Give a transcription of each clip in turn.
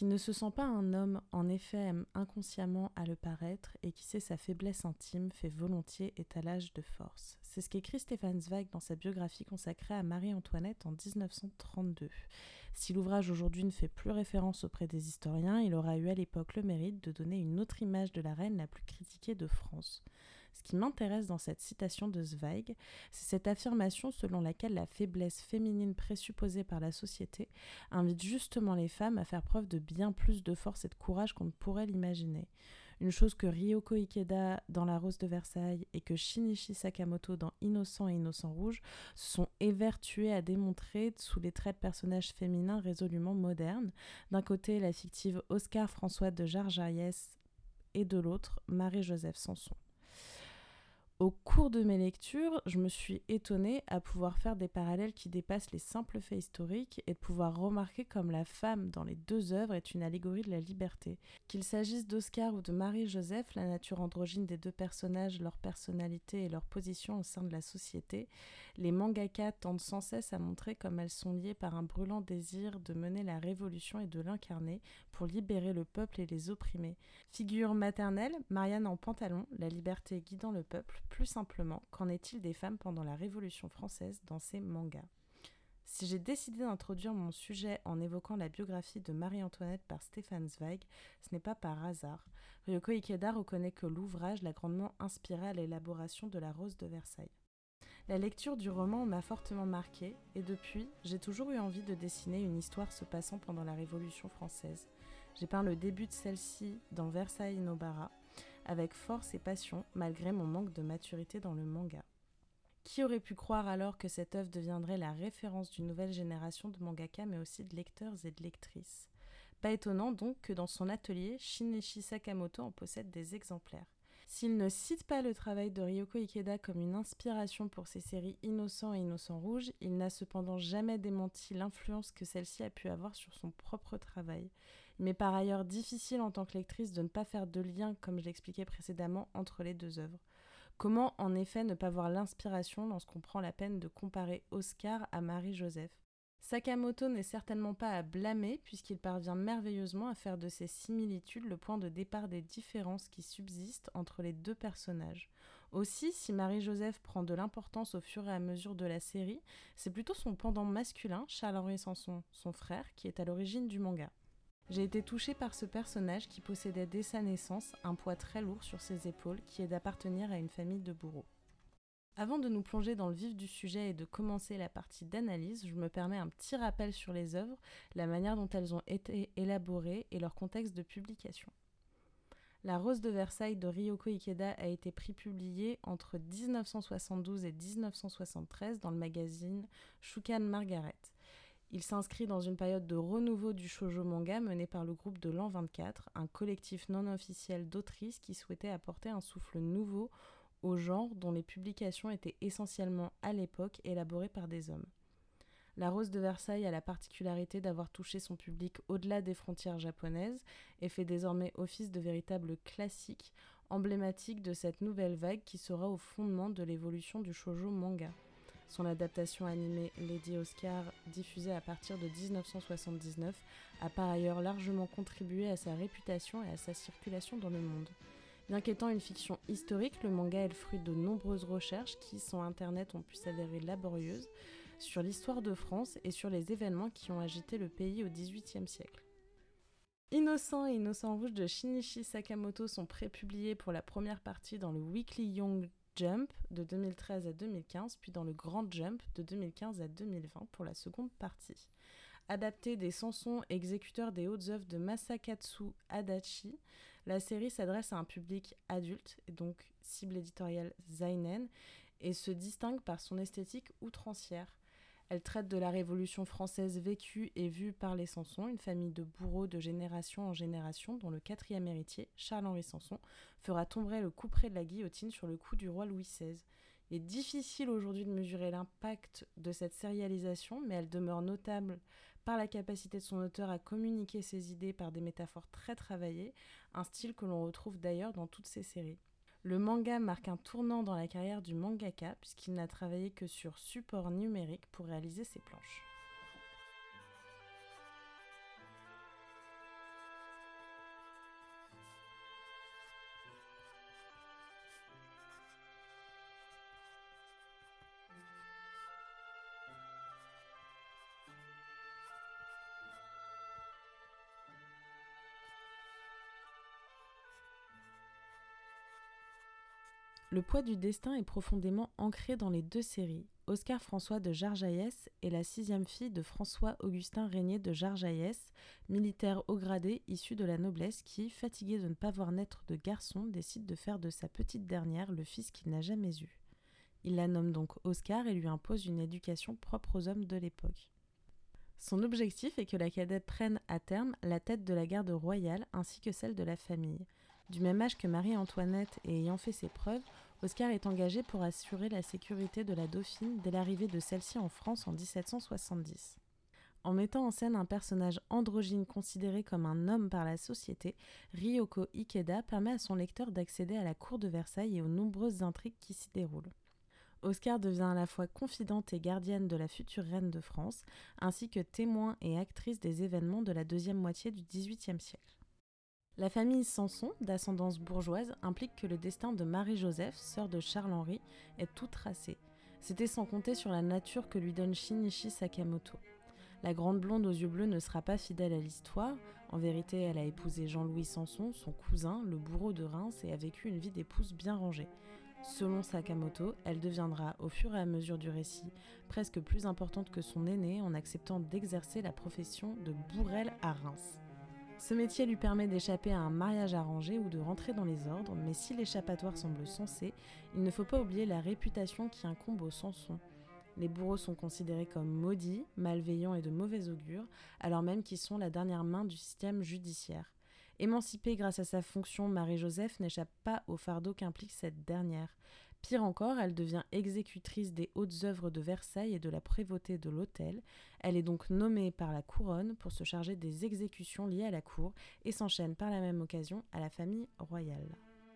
qui ne se sent pas un homme, en effet aime inconsciemment à le paraître, et qui sait sa faiblesse intime, fait volontiers étalage de force. C'est ce qu'écrit Stefan Zweig dans sa biographie consacrée à Marie-Antoinette en 1932. Si l'ouvrage aujourd'hui ne fait plus référence auprès des historiens, il aura eu à l'époque le mérite de donner une autre image de la reine la plus critiquée de France. Ce qui m'intéresse dans cette citation de Zweig, c'est cette affirmation selon laquelle la faiblesse féminine présupposée par la société invite justement les femmes à faire preuve de bien plus de force et de courage qu'on ne pourrait l'imaginer. Une chose que Ryoko Ikeda dans La Rose de Versailles et que Shinichi Sakamoto dans Innocent et Innocent Rouge se sont évertués à démontrer sous les traits de personnages féminins résolument modernes. D'un côté, la fictive Oscar Françoise de Jarjaïès et de l'autre, Marie-Joseph Sanson. Au cours de mes lectures, je me suis étonnée à pouvoir faire des parallèles qui dépassent les simples faits historiques et de pouvoir remarquer comme la femme dans les deux œuvres est une allégorie de la liberté. Qu'il s'agisse d'Oscar ou de Marie-Joseph, la nature androgyne des deux personnages, leur personnalité et leur position au sein de la société, les mangaka tentent sans cesse à montrer comme elles sont liées par un brûlant désir de mener la révolution et de l'incarner pour libérer le peuple et les opprimés. Figure maternelle, Marianne en pantalon, la liberté guidant le peuple. Plus simplement, qu'en est-il des femmes pendant la Révolution française dans ces mangas ? Si j'ai décidé d'introduire mon sujet en évoquant la biographie de Marie-Antoinette par Stefan Zweig, ce n'est pas par hasard. Ryoko Ikeda reconnaît que l'ouvrage l'a grandement inspiré à l'élaboration de La Rose de Versailles. La lecture du roman m'a fortement marquée et depuis, j'ai toujours eu envie de dessiner une histoire se passant pendant la Révolution française. J'ai peint le début de celle-ci dans Versailles Nobara, avec force et passion, malgré mon manque de maturité dans le manga. Qui aurait pu croire alors que cette œuvre deviendrait la référence d'une nouvelle génération de mangaka, mais aussi de lecteurs et de lectrices ? Pas étonnant donc que dans son atelier, Shinichi Sakamoto en possède des exemplaires. S'il ne cite pas le travail de Ryoko Ikeda comme une inspiration pour ses séries Innocent et Innocent Rouge, il n'a cependant jamais démenti l'influence que celle-ci a pu avoir sur son propre travail. Il m'est par ailleurs difficile en tant que lectrice de ne pas faire de lien, comme je l'expliquais précédemment, entre les deux œuvres. Comment en effet ne pas voir l'inspiration lorsqu'on prend la peine de comparer Oscar à Marie-Joseph ? Sakamoto n'est certainement pas à blâmer puisqu'il parvient merveilleusement à faire de ces similitudes le point de départ des différences qui subsistent entre les deux personnages. Aussi, si Marie-Joseph prend de l'importance au fur et à mesure de la série, c'est plutôt son pendant masculin, Charles-Henri Sanson, son frère, qui est à l'origine du manga. J'ai été touchée par ce personnage qui possédait dès sa naissance un poids très lourd sur ses épaules qui est d'appartenir à une famille de bourreaux. Avant de nous plonger dans le vif du sujet et de commencer la partie d'analyse, je me permets un petit rappel sur les œuvres, la manière dont elles ont été élaborées et leur contexte de publication. La Rose de Versailles de Ryoko Ikeda a été prépubliée entre 1972 et 1973 dans le magazine Shukan Margaret. Il s'inscrit dans une période de renouveau du shoujo manga mené par le groupe de l'An 24, un collectif non officiel d'autrices qui souhaitait apporter un souffle nouveau au genre dont les publications étaient essentiellement à l'époque élaborées par des hommes. La Rose de Versailles a la particularité d'avoir touché son public au-delà des frontières japonaises et fait désormais office de véritable classique emblématique de cette nouvelle vague qui sera au fondement de l'évolution du shoujo manga. Son adaptation animée Lady Oscar, diffusée à partir de 1979, a par ailleurs largement contribué à sa réputation et à sa circulation dans le monde. Bien qu'étant une fiction historique, le manga est le fruit de nombreuses recherches qui, sans internet, ont pu s'avérer laborieuses sur l'histoire de France et sur les événements qui ont agité le pays au XVIIIe siècle. Innocent et Innocent Rouge de Shinichi Sakamoto sont prépubliés pour la première partie dans le Weekly Young Jump de 2013 à 2015, puis dans le Grand Jump de 2015 à 2020 pour la seconde partie. Adaptée des Sanson, exécuteur des hautes œuvres de Masakatsu Adachi, la série s'adresse à un public adulte, et donc cible éditoriale seinen, et se distingue par son esthétique outrancière. Elle traite de la Révolution française vécue et vue par les Sanson, une famille de bourreaux de génération en génération, dont le quatrième héritier, Charles-Henri Sanson, fera tomber le couperet de la guillotine sur le cou du roi Louis XVI. Il est difficile aujourd'hui de mesurer l'impact de cette sérialisation, mais elle demeure notable par la capacité de son auteur à communiquer ses idées par des métaphores très travaillées, un style que l'on retrouve d'ailleurs dans toutes ses séries. Le manga marque un tournant dans la carrière du mangaka puisqu'il n'a travaillé que sur support numérique pour réaliser ses planches. Le poids du destin est profondément ancré dans les deux séries. Oscar François de Jarjaès est la 6e fille de François-Augustin Régnier de Jarjaès, militaire haut gradé issu de la noblesse qui, fatigué de ne pas voir naître de garçon, décide de faire de sa petite dernière le fils qu'il n'a jamais eu. Il la nomme donc Oscar et lui impose une éducation propre aux hommes de l'époque. Son objectif est que la cadette prenne à terme la tête de la garde royale ainsi que celle de la famille. Du même âge que Marie-Antoinette et ayant fait ses preuves, Oscar est engagé pour assurer la sécurité de la dauphine dès l'arrivée de celle-ci en France en 1770. En mettant en scène un personnage androgyne considéré comme un homme par la société, Ryoko Ikeda permet à son lecteur d'accéder à la cour de Versailles et aux nombreuses intrigues qui s'y déroulent. Oscar devient à la fois confidente et gardienne de la future reine de France, ainsi que témoin et actrice des événements de la deuxième moitié du XVIIIe siècle. La famille Sanson, d'ascendance bourgeoise, implique que le destin de Marie-Joseph, sœur de Charles-Henri, est tout tracé. C'était sans compter sur la nature que lui donne Shinichi Sakamoto. La grande blonde aux yeux bleus ne sera pas fidèle à l'histoire. En vérité, elle a épousé Jean-Louis Sanson, son cousin, le bourreau de Reims, et a vécu une vie d'épouse bien rangée. Selon Sakamoto, elle deviendra, au fur et à mesure du récit, presque plus importante que son aînée en acceptant d'exercer la profession de bourrelle à Reims. Ce métier lui permet d'échapper à un mariage arrangé ou de rentrer dans les ordres, mais si l'échappatoire semble sensé, il ne faut pas oublier la réputation qui incombe aux Sanson. Les bourreaux sont considérés comme maudits, malveillants et de mauvais augure, alors même qu'ils sont la dernière main du système judiciaire. Émancipée grâce à sa fonction, Marie-Joseph n'échappe pas au fardeau qu'implique cette dernière. Pire encore, elle devient exécutrice des hautes œuvres de Versailles et de la prévôté de l'hôtel. Elle est donc nommée par la couronne pour se charger des exécutions liées à la cour et s'enchaîne par la même occasion à la famille royale.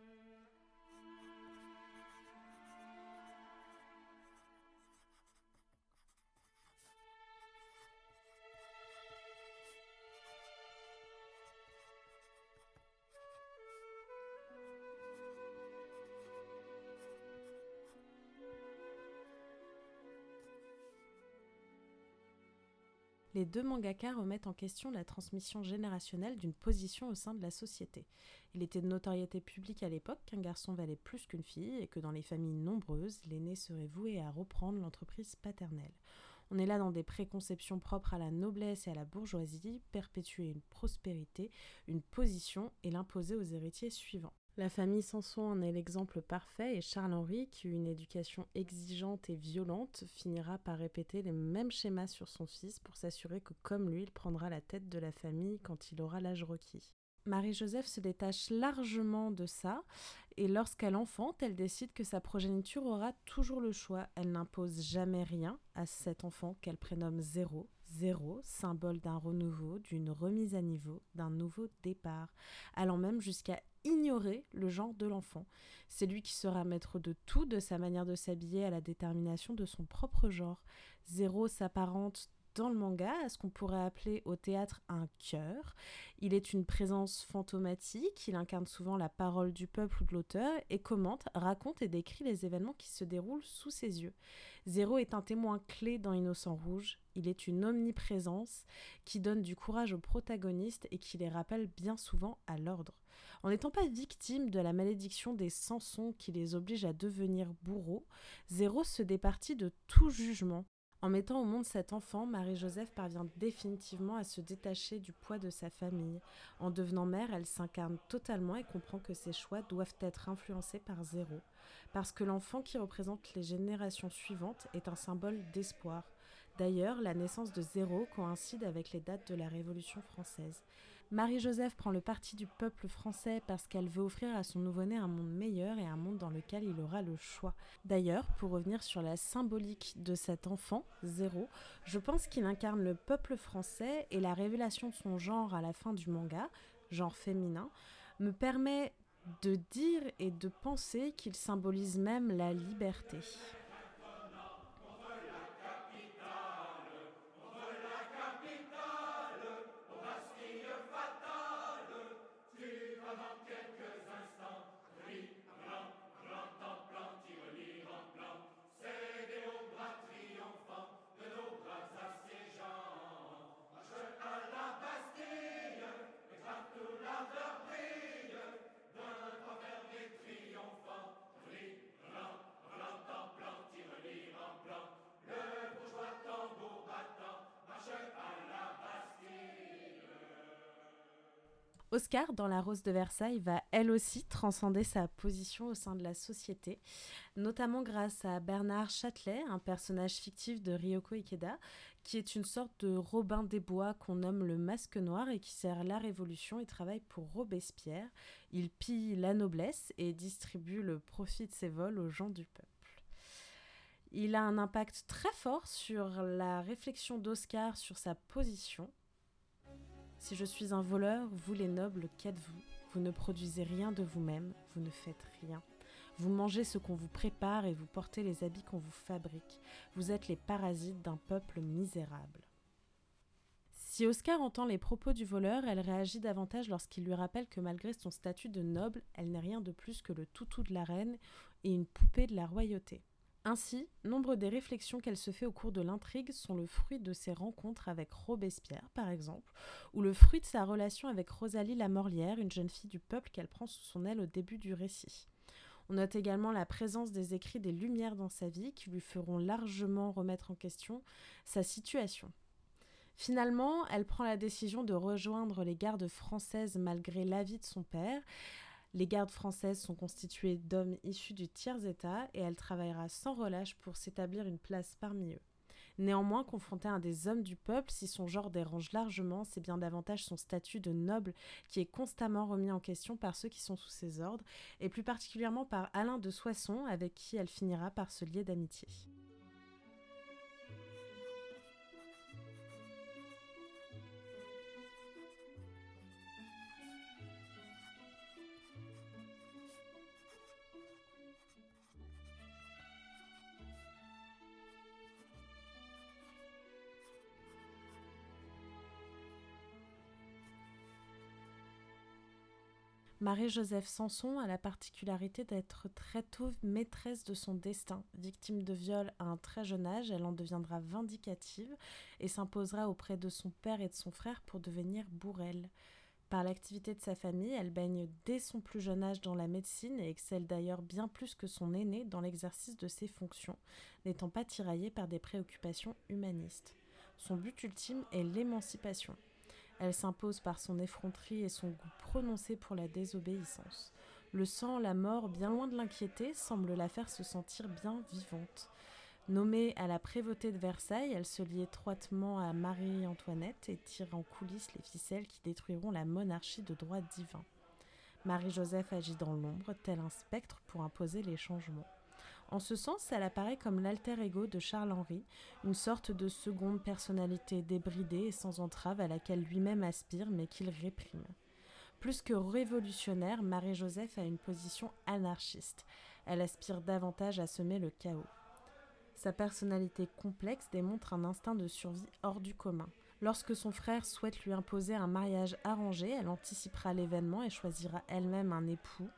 Les deux mangaka remettent en question la transmission générationnelle d'une position au sein de la société. Il était de notoriété publique à l'époque qu'un garçon valait plus qu'une fille et que dans les familles nombreuses, l'aîné serait voué à reprendre l'entreprise paternelle. On est là dans des préconceptions propres à la noblesse et à la bourgeoisie, perpétuer une prospérité, une position et l'imposer aux héritiers suivants. La famille Sanson en est l'exemple parfait et Charles-Henri, qui eut une éducation exigeante et violente, finira par répéter les mêmes schémas sur son fils pour s'assurer que, comme lui, il prendra la tête de la famille quand il aura l'âge requis. Marie-Joseph se détache largement de ça et lorsqu'elle enfante, elle décide que sa progéniture aura toujours le choix. Elle n'impose jamais rien à cet enfant qu'elle prénomme Zéro. Zéro, symbole d'un renouveau, d'une remise à niveau, d'un nouveau départ, allant même jusqu'à ignorer le genre de l'enfant. C'est lui qui sera maître de tout, de sa manière de s'habiller à la détermination de son propre genre. Zéro s'apparente dans le manga à ce qu'on pourrait appeler au théâtre un chœur. Il est une présence fantomatique, il incarne souvent la parole du peuple ou de l'auteur et commente, raconte et décrit les événements qui se déroulent sous ses yeux. Zéro est un témoin clé dans Innocent Rouge, il est une omniprésence qui donne du courage aux protagonistes et qui les rappelle bien souvent à l'ordre. En n'étant pas victime de la malédiction des Sanson qui les oblige à devenir bourreaux, Zéro se départit de tout jugement. En mettant au monde cet enfant, Marie-Joseph parvient définitivement à se détacher du poids de sa famille. En devenant mère, elle s'incarne totalement et comprend que ses choix doivent être influencés par Zéro, parce que l'enfant qui représente les générations suivantes est un symbole d'espoir. D'ailleurs, la naissance de Zéro coïncide avec les dates de la Révolution française. Marie-Joseph prend le parti du peuple français parce qu'elle veut offrir à son nouveau-né un monde meilleur et un monde dans lequel il aura le choix. D'ailleurs, pour revenir sur la symbolique de cet enfant, Zéro, je pense qu'il incarne le peuple français et la révélation de son genre à la fin du manga, genre féminin, me permet de dire et de penser qu'il symbolise même la liberté. Oscar, dans La Rose de Versailles, va elle aussi transcender sa position au sein de la société, notamment grâce à Bernard Châtelet, un personnage fictif de Ryoko Ikeda, qui est une sorte de Robin des Bois qu'on nomme le Masque Noir et qui sert la Révolution et travaille pour Robespierre. Il pille la noblesse et distribue le profit de ses vols aux gens du peuple. Il a un impact très fort sur la réflexion d'Oscar sur sa position. Si je suis un voleur, vous les nobles, qu'êtes-vous ? Vous ne produisez rien de vous-même, vous ne faites rien. Vous mangez ce qu'on vous prépare et vous portez les habits qu'on vous fabrique. Vous êtes les parasites d'un peuple misérable. Si Oscar entend les propos du voleur, elle réagit davantage lorsqu'il lui rappelle que malgré son statut de noble, elle n'est rien de plus que le toutou de la reine et une poupée de la royauté. Ainsi, nombre des réflexions qu'elle se fait au cours de l'intrigue sont le fruit de ses rencontres avec Robespierre, par exemple, ou le fruit de sa relation avec Rosalie Lamorlière, une jeune fille du peuple qu'elle prend sous son aile au début du récit. On note également la présence des écrits des Lumières dans sa vie qui lui feront largement remettre en question sa situation. Finalement, elle prend la décision de rejoindre les gardes françaises malgré l'avis de son père. Les gardes françaises sont constituées d'hommes issus du tiers-état et elle travaillera sans relâche pour s'établir une place parmi eux. Néanmoins, confrontée à un des hommes du peuple, si son genre dérange largement, c'est bien davantage son statut de noble qui est constamment remis en question par ceux qui sont sous ses ordres, et plus particulièrement par Alain de Soissons, avec qui elle finira par se lier d'amitié. Marie-Joseph Sanson a la particularité d'être très tôt maîtresse de son destin. Victime de viol à un très jeune âge, elle en deviendra vindicative et s'imposera auprès de son père et de son frère pour devenir bourrelle. Par l'activité de sa famille, elle baigne dès son plus jeune âge dans la médecine et excelle d'ailleurs bien plus que son aîné dans l'exercice de ses fonctions, n'étant pas tiraillée par des préoccupations humanistes. Son but ultime est l'émancipation. Elle s'impose par son effronterie et son goût prononcé pour la désobéissance. Le sang, la mort, bien loin de l'inquiéter, semblent la faire se sentir bien vivante. Nommée à la prévôté de Versailles, elle se lie étroitement à Marie-Antoinette et tire en coulisses les ficelles qui détruiront la monarchie de droit divin. Marie-Joseph agit dans l'ombre, tel un spectre pour imposer les changements. En ce sens, elle apparaît comme l'alter ego de Charles-Henri, une sorte de seconde personnalité débridée et sans entrave à laquelle lui-même aspire mais qu'il réprime. Plus que révolutionnaire, Marie-Joseph a une position anarchiste. Elle aspire davantage à semer le chaos. Sa personnalité complexe démontre un instinct de survie hors du commun. Lorsque son frère souhaite lui imposer un mariage arrangé, elle anticipera l'événement et choisira elle-même un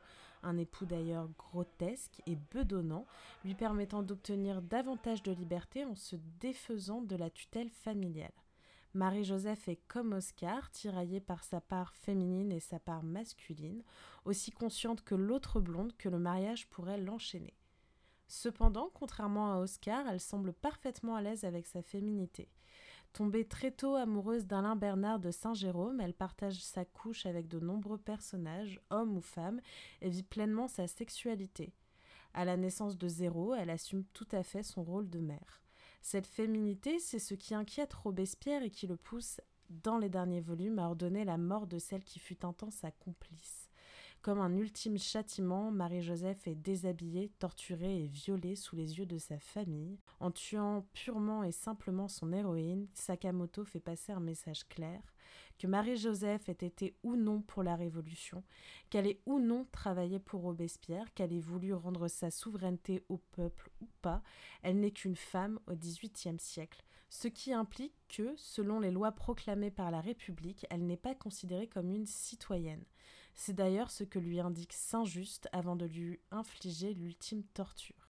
époux d'ailleurs grotesque et bedonnant, lui permettant d'obtenir davantage de liberté en se défaisant de la tutelle familiale. Marie-Joseph est comme Oscar, tiraillée par sa part féminine et sa part masculine, aussi consciente que l'autre blonde que le mariage pourrait l'enchaîner. Cependant, contrairement à Oscar, elle semble parfaitement à l'aise avec sa féminité. Tombée très tôt amoureuse d'Alain Bernard de Saint-Jérôme, elle partage sa couche avec de nombreux personnages, hommes ou femmes, et vit pleinement sa sexualité. À la naissance de Zéro, elle assume tout à fait son rôle de mère. Cette féminité, c'est ce qui inquiète Robespierre et qui le pousse, dans les derniers volumes, à ordonner la mort de celle qui fut un temps sa complice. Comme un ultime châtiment, Marie-Joseph est déshabillée, torturée et violée sous les yeux de sa famille. En tuant purement et simplement son héroïne, Sakamoto fait passer un message clair, que Marie-Joseph ait été ou non pour la Révolution, qu'elle ait ou non travaillé pour Robespierre, qu'elle ait voulu rendre sa souveraineté au peuple ou pas, elle n'est qu'une femme au XVIIIe siècle, ce qui implique que, selon les lois proclamées par la République, elle n'est pas considérée comme une citoyenne. C'est d'ailleurs ce que lui indique Saint-Just avant de lui infliger l'ultime torture.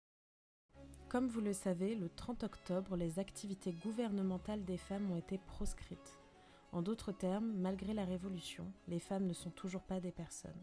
Comme vous le savez, le 30 octobre, les activités gouvernementales des femmes ont été proscrites. En d'autres termes, malgré la Révolution, les femmes ne sont toujours pas des personnes.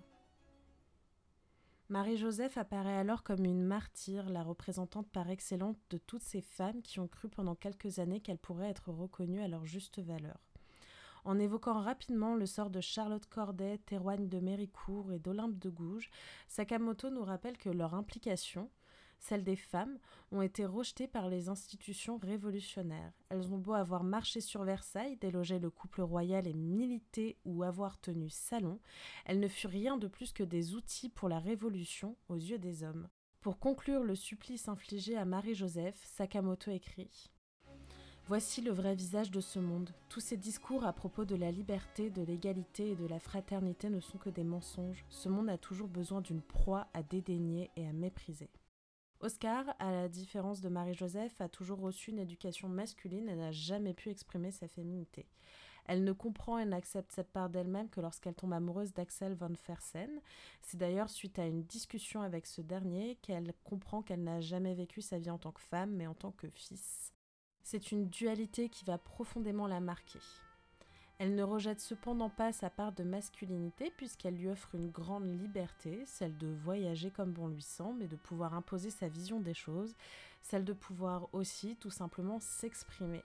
Marie-Joseph apparaît alors comme une martyre, la représentante par excellence de toutes ces femmes qui ont cru pendant quelques années qu'elles pourraient être reconnues à leur juste valeur. En évoquant rapidement le sort de Charlotte Corday, Théroigne de Méricourt et d'Olympe de Gouges, Sakamoto nous rappelle que leur implication, celle des femmes, ont été rejetées par les institutions révolutionnaires. Elles ont beau avoir marché sur Versailles, délogé le couple royal et milité ou avoir tenu salon, elles ne furent rien de plus que des outils pour la révolution aux yeux des hommes. Pour conclure le supplice infligé à Marie-Joseph, Sakamoto écrit « Voici le vrai visage de ce monde. Tous ces discours à propos de la liberté, de l'égalité et de la fraternité ne sont que des mensonges. Ce monde a toujours besoin d'une proie à dédaigner et à mépriser. » Oscar, à la différence de Marie-Joseph, a toujours reçu une éducation masculine et n'a jamais pu exprimer sa féminité. Elle ne comprend et n'accepte cette part d'elle-même que lorsqu'elle tombe amoureuse d'Axel von Fersen. C'est d'ailleurs suite à une discussion avec ce dernier qu'elle comprend qu'elle n'a jamais vécu sa vie en tant que femme, mais en tant que fils. C'est une dualité qui va profondément la marquer. Elle ne rejette cependant pas sa part de masculinité puisqu'elle lui offre une grande liberté, celle de voyager comme bon lui semble et de pouvoir imposer sa vision des choses, celle de pouvoir aussi tout simplement s'exprimer.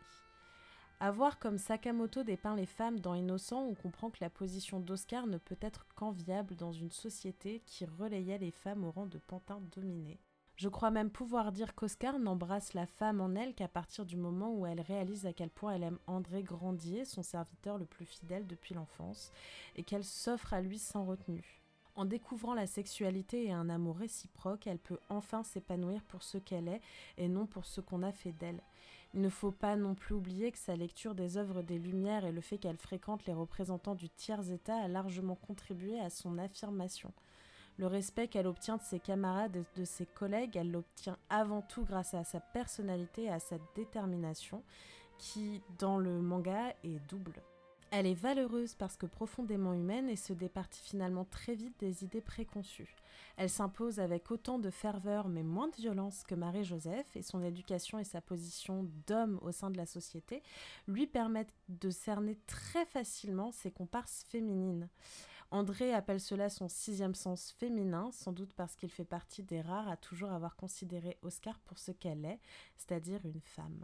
À voir comme Sakamoto dépeint les femmes dans Innocent, on comprend que la position d'Oscar ne peut être qu'enviable dans une société qui relayait les femmes au rang de pantins dominés. Je crois même pouvoir dire qu'Oscar n'embrasse la femme en elle qu'à partir du moment où elle réalise à quel point elle aime André Grandier, son serviteur le plus fidèle depuis l'enfance, et qu'elle s'offre à lui sans retenue. En découvrant la sexualité et un amour réciproque, elle peut enfin s'épanouir pour ce qu'elle est et non pour ce qu'on a fait d'elle. Il ne faut pas non plus oublier que sa lecture des œuvres des Lumières et le fait qu'elle fréquente les représentants du tiers-état a largement contribué à son affirmation. Le respect qu'elle obtient de ses camarades et de ses collègues, elle l'obtient avant tout grâce à sa personnalité et à sa détermination, qui, dans le manga, est double. Elle est valeureuse parce que profondément humaine et se départit finalement très vite des idées préconçues. Elle s'impose avec autant de ferveur mais moins de violence que Marie-Joseph et son éducation et sa position d'homme au sein de la société lui permettent de cerner très facilement ses comparses féminines. André appelle cela son 6e sens féminin, sans doute parce qu'il fait partie des rares à toujours avoir considéré Oscar pour ce qu'elle est, c'est-à-dire une femme.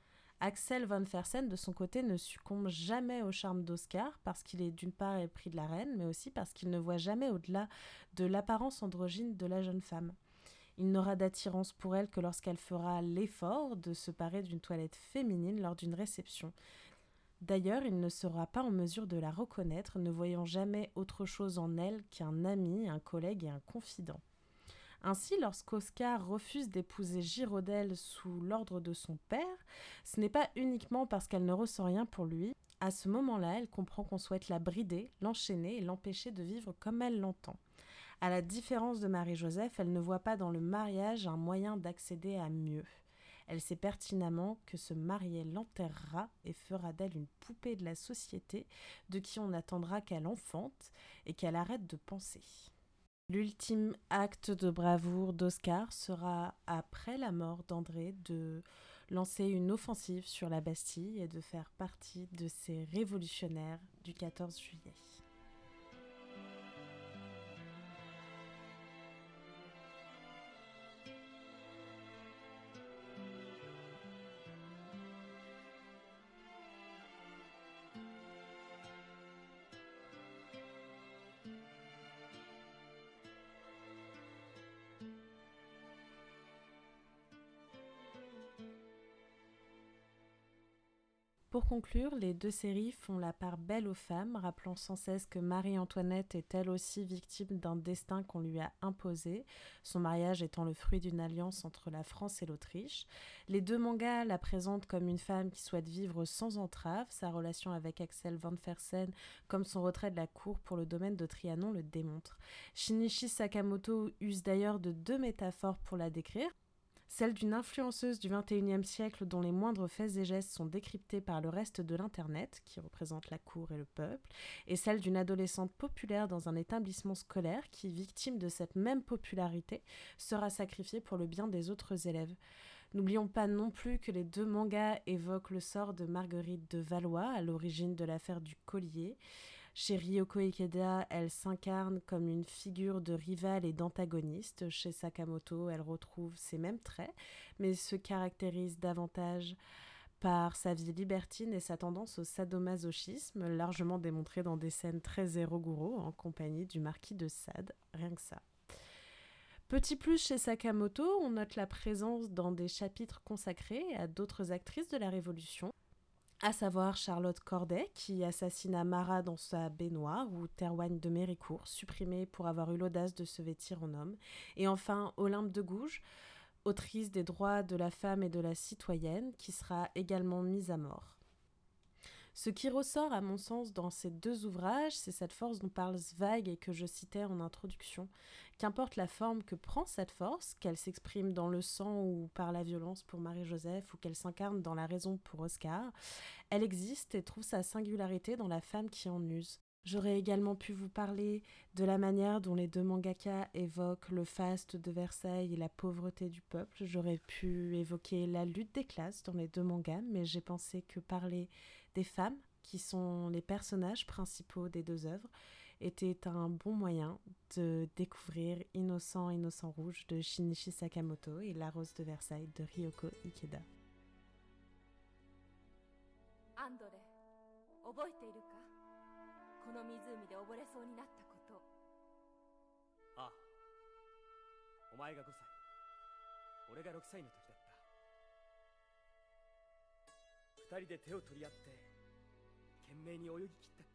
Axel von Fersen, de son côté, ne succombe jamais au charme d'Oscar, parce qu'il est d'une part épris de la reine, mais aussi parce qu'il ne voit jamais au-delà de l'apparence androgyne de la jeune femme. Il n'aura d'attirance pour elle que lorsqu'elle fera l'effort de se parer d'une toilette féminine lors d'une réception. D'ailleurs, il ne sera pas en mesure de la reconnaître, ne voyant jamais autre chose en elle qu'un ami, un collègue et un confident. Ainsi, lorsqu'Oscar refuse d'épouser Girodel sous l'ordre de son père, ce n'est pas uniquement parce qu'elle ne ressent rien pour lui. À ce moment-là, elle comprend qu'on souhaite la brider, l'enchaîner et l'empêcher de vivre comme elle l'entend. À la différence de Marie-Joseph, elle ne voit pas dans le mariage un moyen d'accéder à mieux. Elle sait pertinemment que se marier l'enterrera et fera d'elle une poupée de la société de qui on attendra qu'elle enfante et qu'elle arrête de penser. L'ultime acte de bravoure d'Oscar sera, après la mort d'André, de lancer une offensive sur la Bastille et de faire partie de ces révolutionnaires du 14 juillet. Pour conclure, les deux séries font la part belle aux femmes, rappelant sans cesse que Marie-Antoinette est elle aussi victime d'un destin qu'on lui a imposé, son mariage étant le fruit d'une alliance entre la France et l'Autriche. Les deux mangas la présentent comme une femme qui souhaite vivre sans entrave, sa relation avec Axel von Fersen comme son retrait de la cour pour le domaine de Trianon le démontre. Shinichi Sakamoto use d'ailleurs de deux métaphores pour la décrire. Celle d'une influenceuse du XXIe siècle dont les moindres faits et gestes sont décryptés par le reste de l'Internet, qui représente la cour et le peuple, et celle d'une adolescente populaire dans un établissement scolaire qui, victime de cette même popularité, sera sacrifiée pour le bien des autres élèves. N'oublions pas non plus que les deux mangas évoquent le sort de Marguerite de Valois, à l'origine de l'affaire du collier. Chez Ryoko Ikeda, elle s'incarne comme une figure de rivale et d'antagoniste. Chez Sakamoto, elle retrouve ces mêmes traits, mais se caractérise davantage par sa vie libertine et sa tendance au sadomasochisme, largement démontrée dans des scènes très éroguro en compagnie du marquis de Sade, rien que ça. Petit plus chez Sakamoto, on note la présence dans des chapitres consacrés à d'autres actrices de la Révolution, à savoir Charlotte Corday, qui assassina Marat dans sa baignoire, ou Théroigne de Méricourt, supprimée pour avoir eu l'audace de se vêtir en homme, et enfin Olympe de Gouges, autrice des droits de la femme et de la citoyenne, qui sera également mise à mort. Ce qui ressort, à mon sens, dans ces deux ouvrages, c'est cette force dont parle Zweig et que je citais en introduction. Qu'importe la forme que prend cette force, qu'elle s'exprime dans le sang ou par la violence pour Marie-Joseph, ou qu'elle s'incarne dans la raison pour Oscar, elle existe et trouve sa singularité dans la femme qui en use. J'aurais également pu vous parler de la manière dont les deux mangaka évoquent le faste de Versailles et la pauvreté du peuple. J'aurais pu évoquer la lutte des classes dans les deux mangas, mais j'ai pensé que parler des femmes, qui sont les personnages principaux des deux œuvres, était un bon moyen de découvrir Innocent Rouge de Shinichi Sakamoto et La Rose de Versailles de Ryoko Ikeda. アンドレ、覚えているか？この湖で溺れそうになったこと。 ああ、お前が5歳、俺が6歳の時だった。2人で手を取り合って懸命に泳ぎ切ったっ